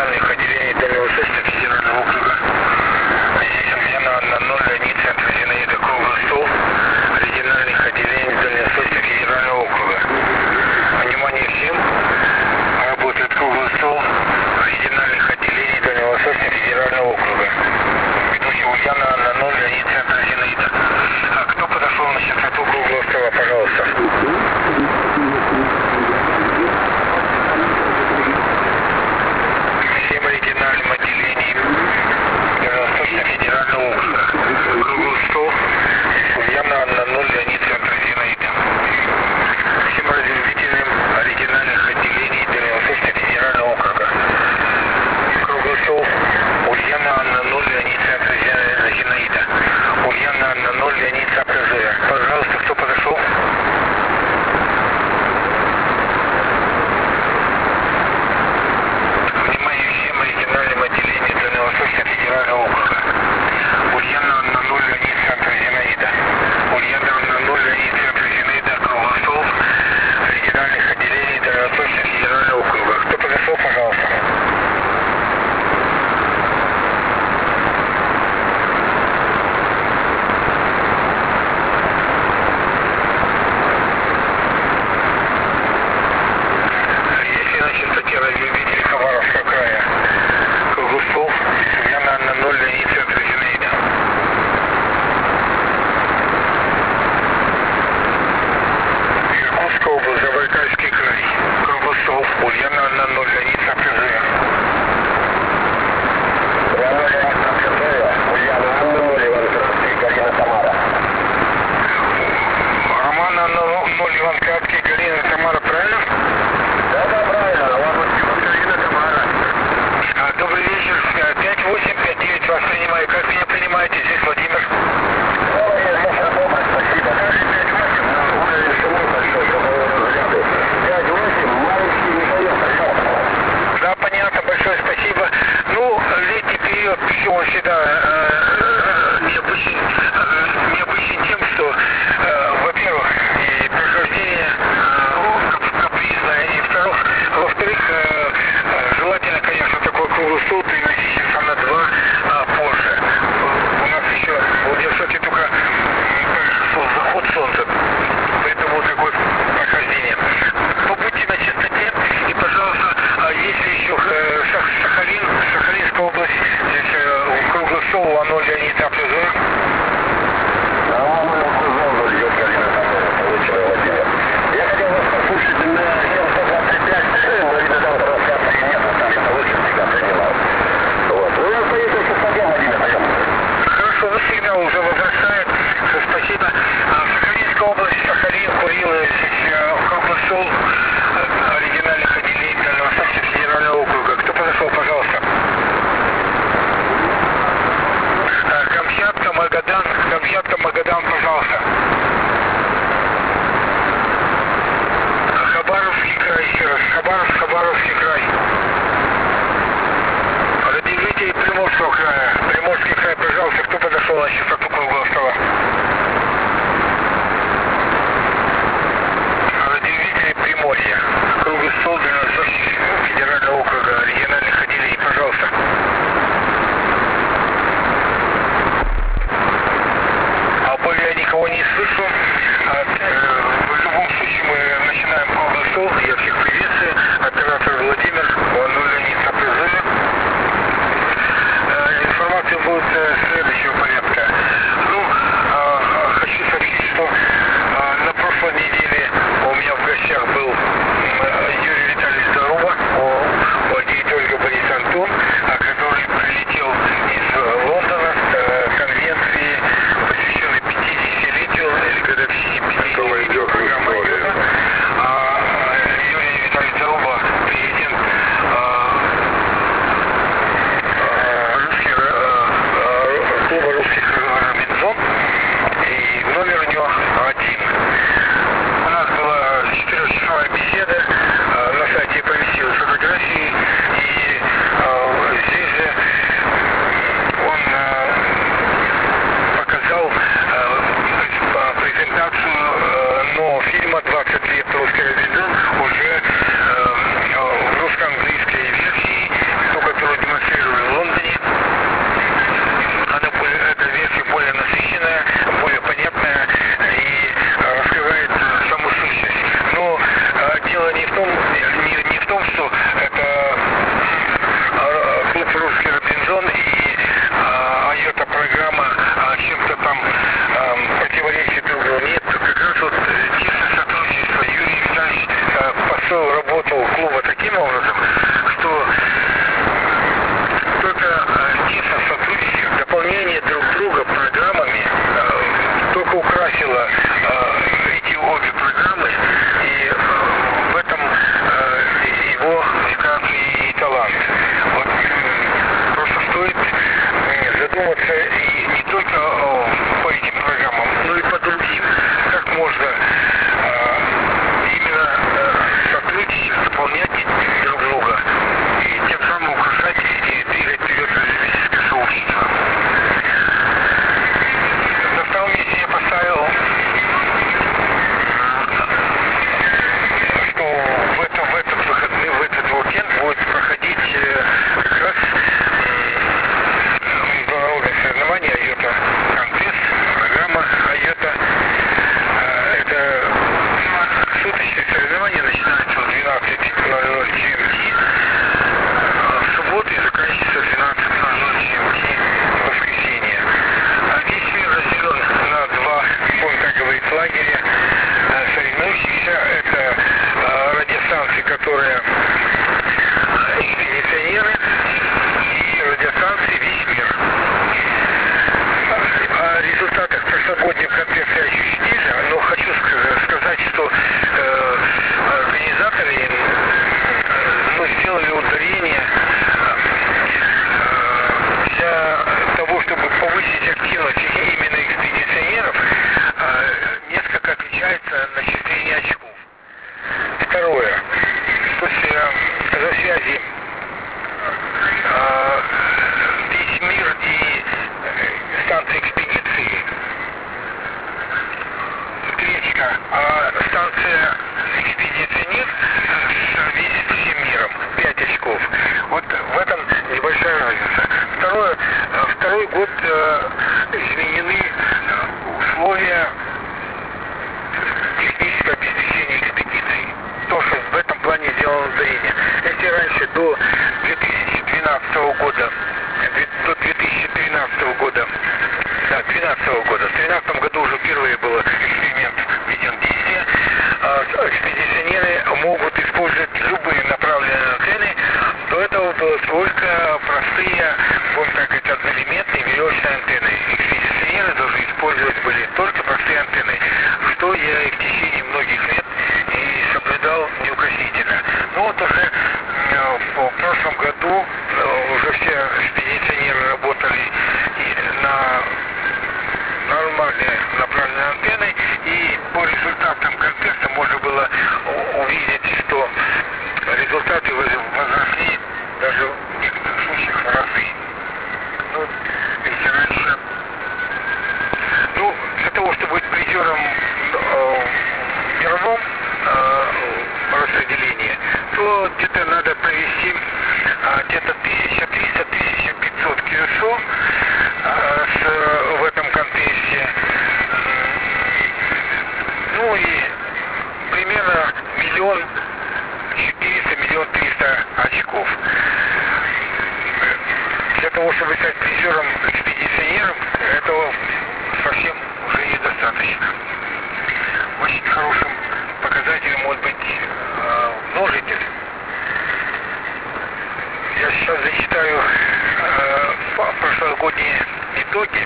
региональных отделений Дальневосточного федерального округа. Здесь у меня на 0 границы отведены это круглый стол региональных отделений Дальневосточного федерального округа. Внимание всем! Работает круглый стол региональных отделений Дальневосточного федерального округа. Ведущий Ульяна на 0 границы отведены это. А кто подошел на частоту круглого стола, пожалуйста? Всем связи весь мир и станция экспедиции гречка, а станция экспедиционер с всем миром 5 очков. Вот в этом небольшая разница. Второй год изменены условия технического обеспечения экспедиций. Тоже в этом плане сделано ударение. Если раньше до 2012 года, до 2013 года, да, 2012 года, в 2013 году уже впервые был эксперимент введен в действие, экспедиционеры могут использовать любые направленные антенны. До этого было только простые, будем так говорить, одноэлементные веревочные антенны. Экспедиционеры должны использовать были только простые антенны, что я и в течение многих лет и соблюдал неукоснительно. Но вот уже в прошлом году уже все экспедиционеры работали на нормальные направленные антенны, и по результатам контеста можно было увидеть, что результаты возросли даже в некоторых случаях в разы. Ну, если раньше, для того, чтобы быть призером в мировом распределении, то где-то надо провести где-то 1300-1500 QSO в этом контесте. Ну и примерно 1 400 000 300 очков. Для того, чтобы стать призером экспедиционером, этого совсем уже недостаточно. Очень хорошим показателем может быть множитель. Я сейчас зачитаю прошлогодние итоги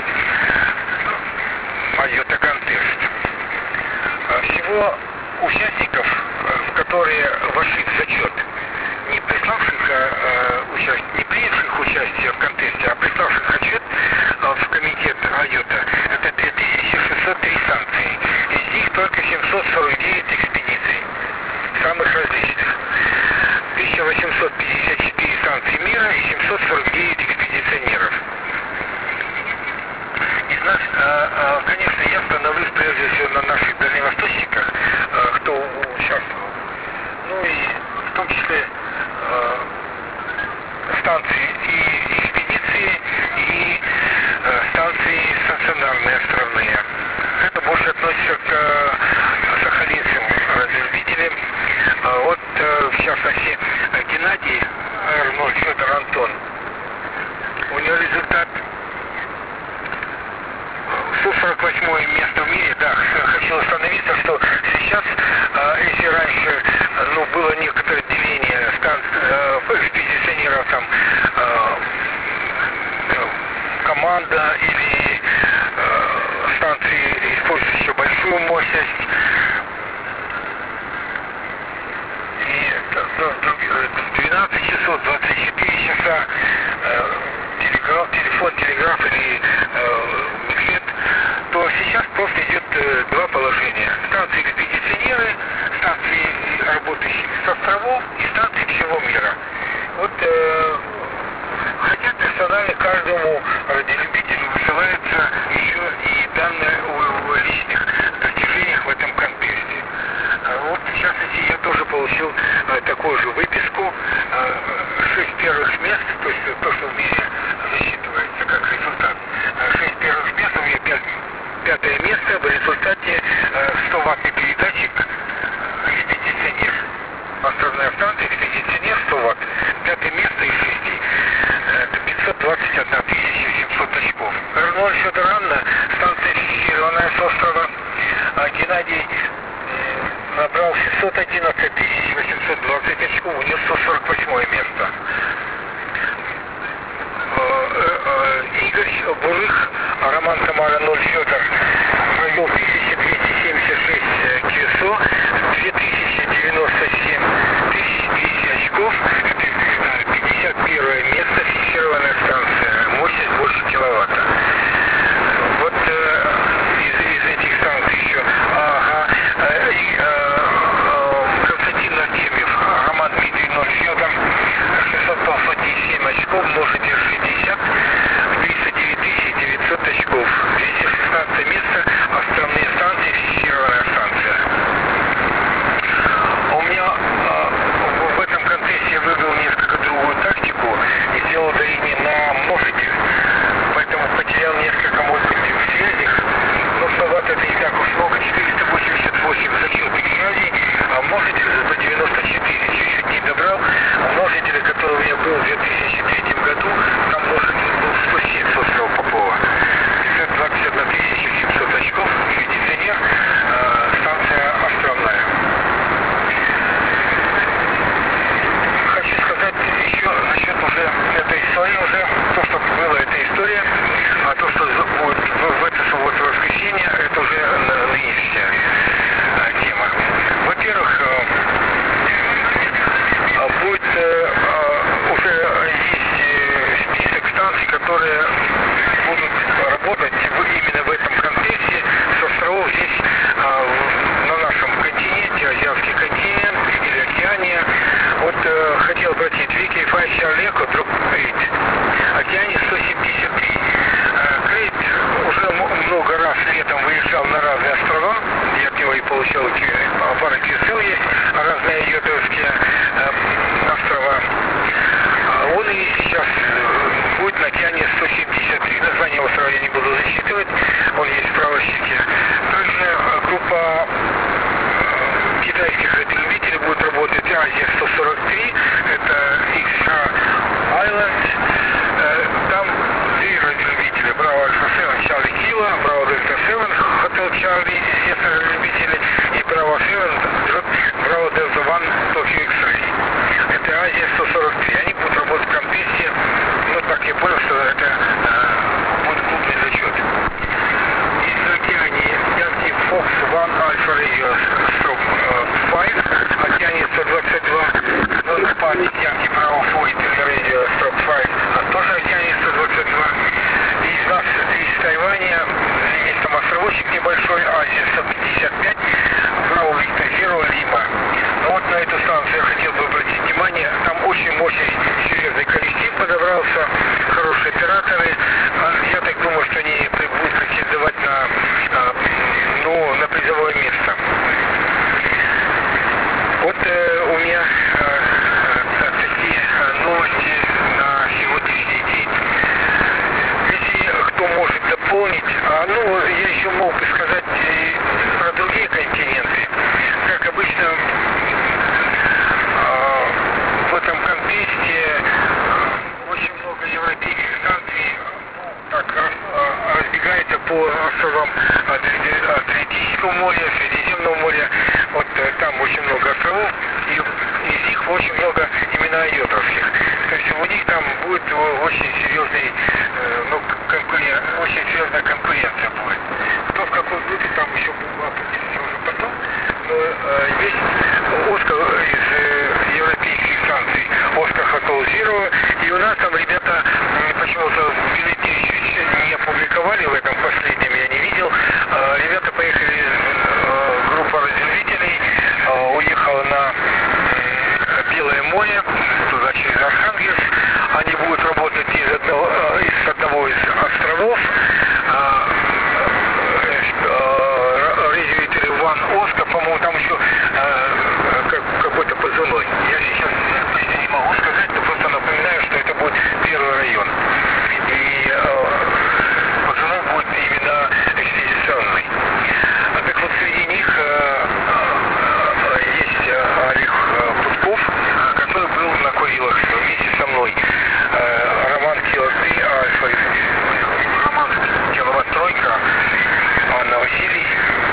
Айота контест. Всего участников, которые вошли в зачет, не принявших участие в контесте, а приславших отчет в комитет Айота, это 2603 станции. Из них только 749 экспедиций, самых различных. 1854 станции мира и 749 экспедиционеров. Из нас, конечно, я становлюсь прежде всего на наших дальневосточниках, кто участвовал. Ну и в том числе станции и экспедиции, и станции стационарные, островные. Это больше относится к сахалинским радиолюбителям. Вот, в частности, Геннадий Арнольд Федор Антон. У него результат 148 место в мире. Да, хочу остановиться, что сейчас, если раньше было некоторое деление экспедиционеров, там, команда или станции, использующие большую мощность, и 12 часов, 24 часа телефон, телеграф или миксет, то сейчас просто идет два положения. Станции экспедиционеры, станции, работающие с островов, и станции всего мира. Вот, хотя персонально каждому радиолюбителю высылается еще и данные о личных достижениях в этом контексте. Вот, в частности, я тоже получил такую же выписку, 6 первых мест, то есть то, что в мире засчитывается как результат. 6 первых мест, у меня 5-е место, в результате 100-ваттный передатчик экспедиционер. Островная станция, экспедиционер, 100 Вт. 5-е место из 6. Это 521 700 очков. Арнольд Федор Анна, станция фиксированная с острова. Геннадий набрал 611 820 очков, у него 148 место. Игорь Бурых, Роман Самара 0 Федор провел 1276 QSO, 2097 200 очков, это 51 место, фиксированная станция, мощность больше киловатта. Вот из этих станций еще. Константин много именно айотовских. То есть у них там будет очень серьезный, очень серьезная конкуренция будет. Кто в какой группе, там еще определится уже потом. Но есть Оскар из европейских станций, Оскар Хокол Зиро, и у нас там ребята почему-то в бюллетене еще не опубликовали, в этом последнем я не видел. Ребята поехали, группа разделителей уехала на Белое море, туда через Архангельск. Они будут работать из одного из островов. Разделители Ван Оска, по-моему, там еще какой-то позывной. Я сейчас точно не могу сказать, но просто напоминаю, что это будет первый район. И позывной будет именно экспедиционный. Так вот, среди них есть Олег Путков, который был на Курилах вместе со мной. Роман Кило-3, Роман Киловатт-тройка, Анна Василий,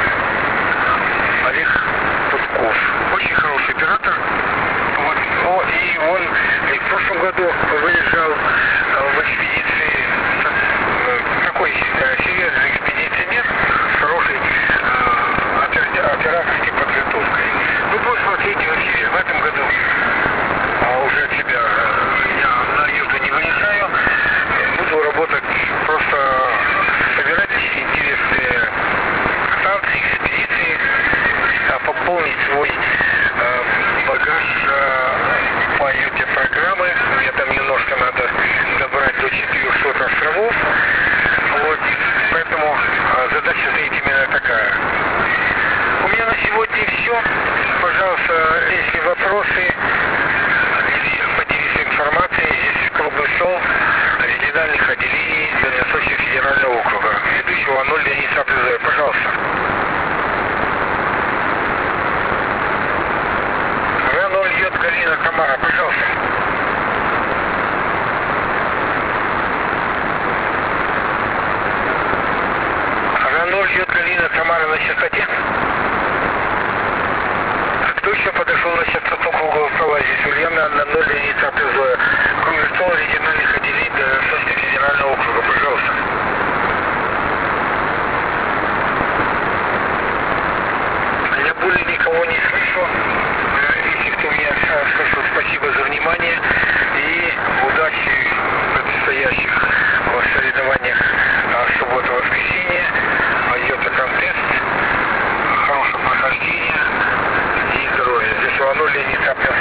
Олег Путков. Очень хороший оператор. Вот. И он и в прошлом году выезжал в экспедиции, такой серьезной экспедиции нет, с хорошей операторской подготовкой. Вы будете смотреть в эфире. В этом году уже от себя я на юту не выезжаю, буду работать, просто собирать интересные станции, экспедиции, пополнить свой багаж по этой программы. Мне там немножко надо добрать до 400 островов. Вот. Поэтому задача стоит именно такая. У меня на сегодня все. Пожалуйста, если вопросы или поделиться информацией, здесь круглый стол региональных отделений Дальневосточного федерального округа. Ведущего 0 Леонид Сапризой. Пожалуйста. Рано идет Галина Тамара. Пожалуйста. Рано идет Галина Тамара на частоте. Кто еще подошел на частоту круглого стола? Здесь Ульяна на 0 Леонид Сапризой. Круглый стол региональных отделений Дальневосточного федерального округа. Пожалуйста. Я более никого не слышу. Если кто меня слышал, спасибо за внимание и удачи в предстоящих соревнованиях суббота-воскресенье, Айота контест, хорошего прохождения и здоровья. Здесь Леонид Сапризой.